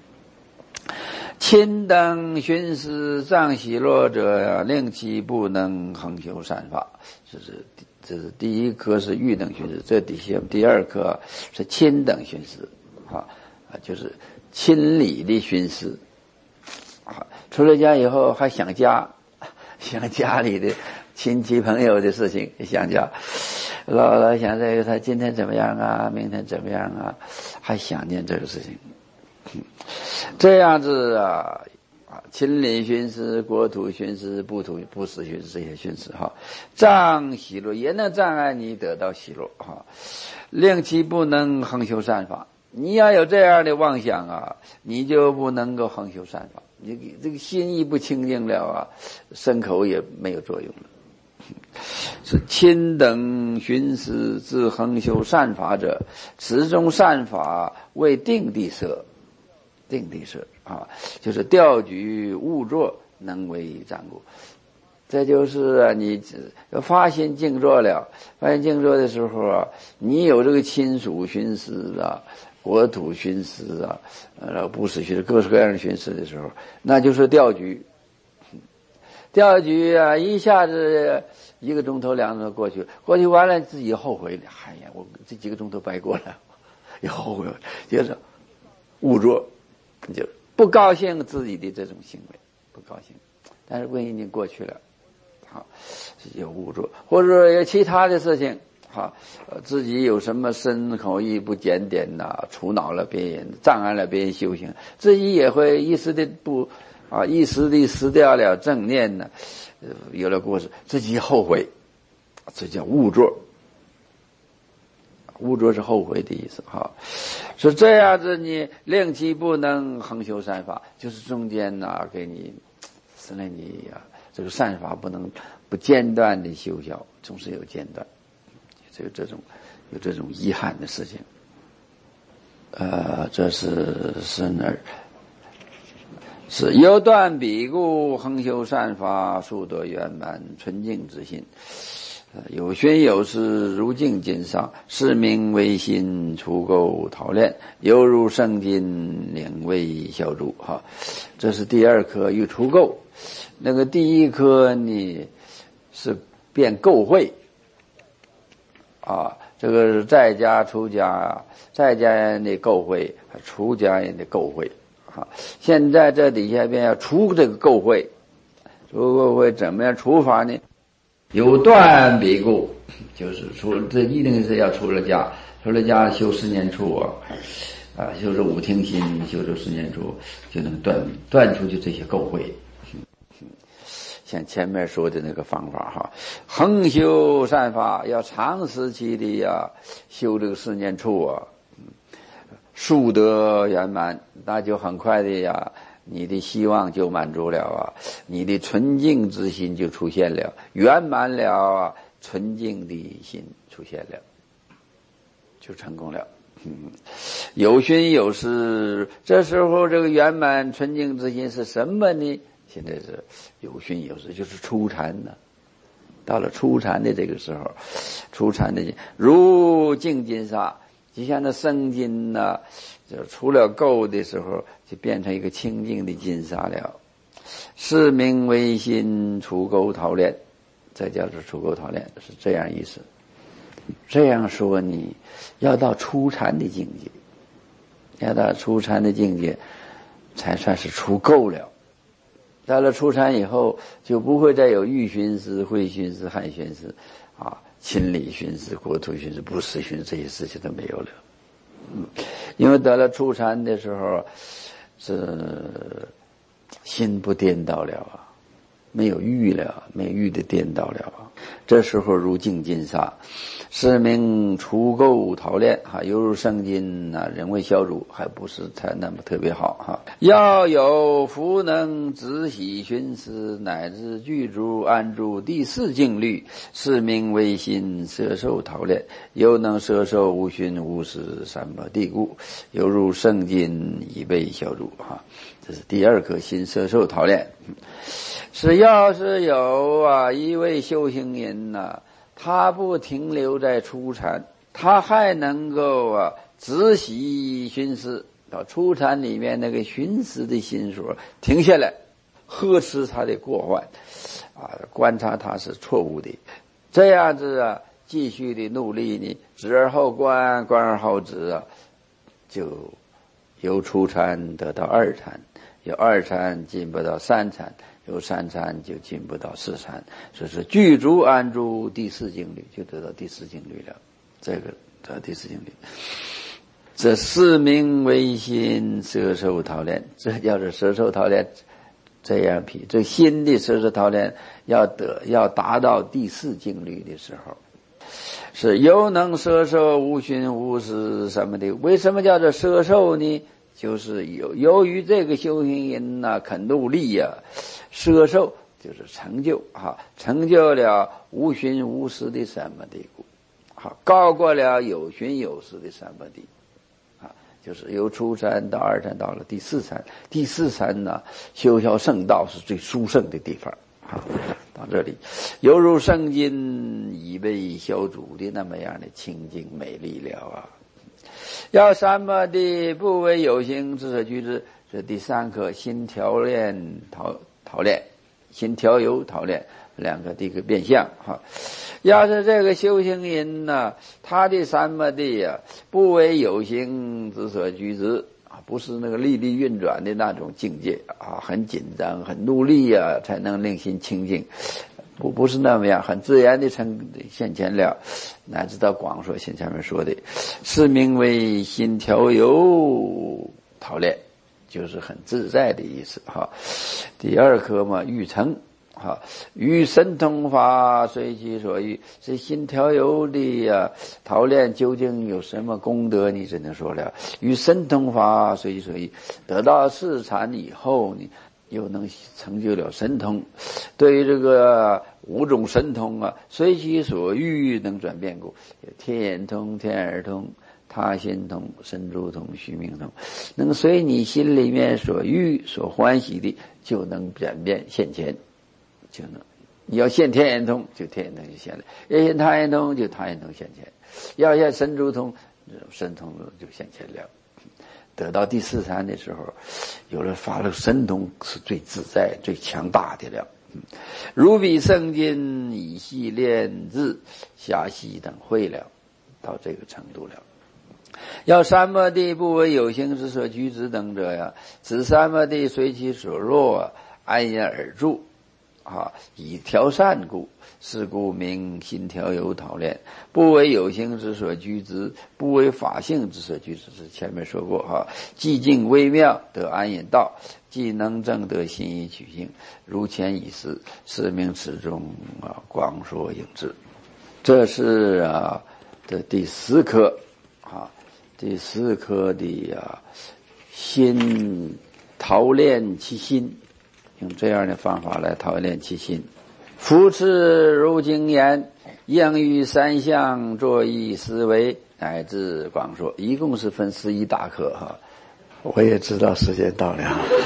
亲等寻思障喜乐者，令其不能恒修善法。这是这是第一科是欲等寻思，这底下第二科是亲等寻思啊啊，就是亲理的寻思啊。出了家以后还想家，想家里的亲戚朋友的事情，想家，老老想这个他今天怎么样啊，明天怎么样啊，还想念这个事情。嗯，这样子啊，啊，亲邻寻思、国土寻思、不土不死寻思这些寻思哈，障喜乐也能障碍你得到喜乐哈，令其不能恒修善法。你要有这样的妄想啊，你就不能够恒修善法。你这个心意不清净了啊，身口也没有作用了。是亲等寻思自恒修善法者，此种善法为定地设。定地设啊，就是调举误作，能为障故。 这就是啊，你发心静坐了，发心静坐的时候啊，你有这个亲属寻思啊，国土寻思啊，呃，不死寻思，各式各样的寻思的时候，那就是钓局。钓局啊，一下子一个钟头、两个钟头过去，过去完了自己后悔了，哎呀，我这几个钟头白过了，又后悔了，接着误坐，就不高兴自己的这种行为，不高兴，但是问题已经过去了。好，自己有误作，或者有其他的事情，好，呃，自己有什么身口意不检点呐，触恼了别人，障碍了别人修行，自己也会一时的不啊，一时的失掉了正念呢，呃，有了过失，自己后悔，这叫误作。误作是后悔的意思，哈，是这样子，你令其不能恒修善法，就是中间呐、啊，给你使得你呀、啊。这个善法不能不间断的修效，总是有间断，就有这种有这种遗憾的事情。呃，这是是那儿是由断彼故，恒修善法，速得圆满纯净之心。呃、有寻有思，如镜金沙，是名唯心，除垢陶炼，犹如圣经，领为小主。哈，这是第二颗又除垢。那个第一颗呢是变垢秽啊，这个是在家出家，在家人的垢秽，出家人的垢秽啊。现在这底下边要除这个垢秽，除垢秽怎么样除法呢？有断彼故，就是出，这一定是要出了家，出了家修十年处啊，啊，修这五听心，修这十年处，就能断断出去这些垢秽。像前面说的那个方法哈，恒修善法要长时期的呀修这个四念处啊，速得圆满，那就很快的呀，你的希望就满足了啊，你的纯净之心就出现了，圆满了啊，纯净的心出现了，就成功了。嗯，有寻有思，这时候这个圆满纯净之心是什么呢？现在是有寻有思，就是初禅呢。到了初禅的这个时候，初禅的如净金沙，就像那生金呢、啊，就除了垢的时候，就变成一个清净的金沙了。是名唯心，除垢陶炼，这叫做除垢陶炼，是这样意思。这样说，你要到初禅的境界，要到初禅的境界，才算是除垢了。到了初禅以后，就不会再有欲寻思、慧寻思、汉寻思，啊，亲理寻思、国土寻思、不死寻思，这些事情都没有了。嗯，因为得了初禅的时候，是心不颠倒了啊，没有欲了，没有欲的颠倒了啊。这时候如净金沙，是名除垢陶炼哈，犹如圣金呐，人为消除，还不是才那么特别好哈。要有福能止喜寻思，乃至具足安住第四境律，是名唯心摄受陶炼，又能摄受无寻无思三摩地故，犹如圣金已被消除哈。这是第二颗心摄受陶炼。是要是有啊一位修行人呐、啊，他不停留在初禅，他还能够啊止息寻思，到初禅里面那个寻思的心所停下来，呵斥他的过患啊，观察他是错误的，这样子啊继续的努力呢，止而后观，观而后止啊，就由初禅得到二禅，由二禅进步到三禅，由三禅就进步到四禅，所以说具足安住第四境律，就得到第四境律了。这个得到第四境律，这四名唯心摄受陶炼，这叫做摄受陶炼。这样比这心的摄受陶炼要得要达到第四境律的时候，是又能摄受无寻无思什么的。为什么叫做摄受呢？就是由由于这个修行人呐、啊、肯努力呀、啊，摄受就是成就啊，成就了无寻无思的三摩地故，好，高过了有寻有思的三摩地，啊，就是由初禅到二禅到了第四禅，第四禅呢修销圣道是最殊胜的地方， 好，到这里，犹如圣经已被消除的那么样的清净美丽了啊！要三摩地不为有形之所居之，这第三课心调炼陶陶炼，心调油陶炼两个的一个变相哈。要是这个修行人呢，他的三摩地啊，不为有形之所居之啊，不是那个力力运转的那种境界啊，很紧张、很努力啊，才能令心清净。不不是那么样，很自然的成现前了，乃至到广说现前面说的，是名为心调油陶炼，就是很自在的意思哈。第二课嘛，欲成哈，欲神通法随其所欲，这心调油的呀陶炼究竟有什么功德？你只能说了，欲神通法随其所欲，得到四禅以后呢，又能成就了神通。对于这个五种神通啊，随其所欲能转变故，天眼通、天耳通、他心通、神珠通、虚名通，能随你心里面所欲所欢喜的，就能转变现前，就能。你要现天眼通，就天眼通就现了；要现他眼通，就他眼通现前；要现神珠通，神通就现前了。得到第四禅的时候，有了发了神通，是最自在、最强大的了。如彼圣经以细炼字，狭细等会了，到这个程度了。要三摩地不为有形之所居之等者呀，此三摩地随其所落，安然而住啊，以调善故，是故名心调油陶炼。不为有形之所居之，不为法性之所居之，是前面说过哈。寂静微妙得安隐道，既能证得心意取性，如前已示，是名此中啊广说应知。这是啊的第四课啊，第四课的啊心陶炼其心，用这样的方法来陶炼其心。夫此如经言，应于三项作意思维，乃至广说，一共是分十一大课哈。我也知道时间到了，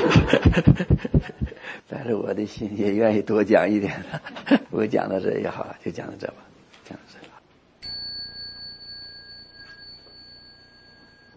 但是我的心也愿意多讲一点，我讲到这也好，就讲到这吧，讲到这。